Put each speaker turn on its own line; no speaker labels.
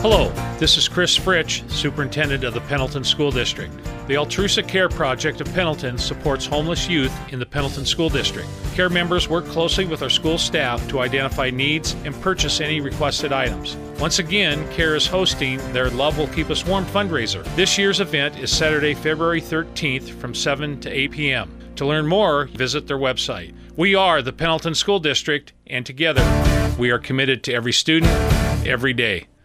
Hello, this is Chris Fritsch, Superintendent of the Pendleton School District. The Altrusa Care Project of Pendleton supports homeless youth in the Pendleton School District. Care members work closely with our school staff to identify needs and purchase any requested items. Once again, Care is hosting their Love Will Keep Us Warm fundraiser. This year's event is Saturday, February 13th from 7 to 8 p.m. To learn more, visit their website. We are the Pendleton School District, and together we are committed to every student, every day.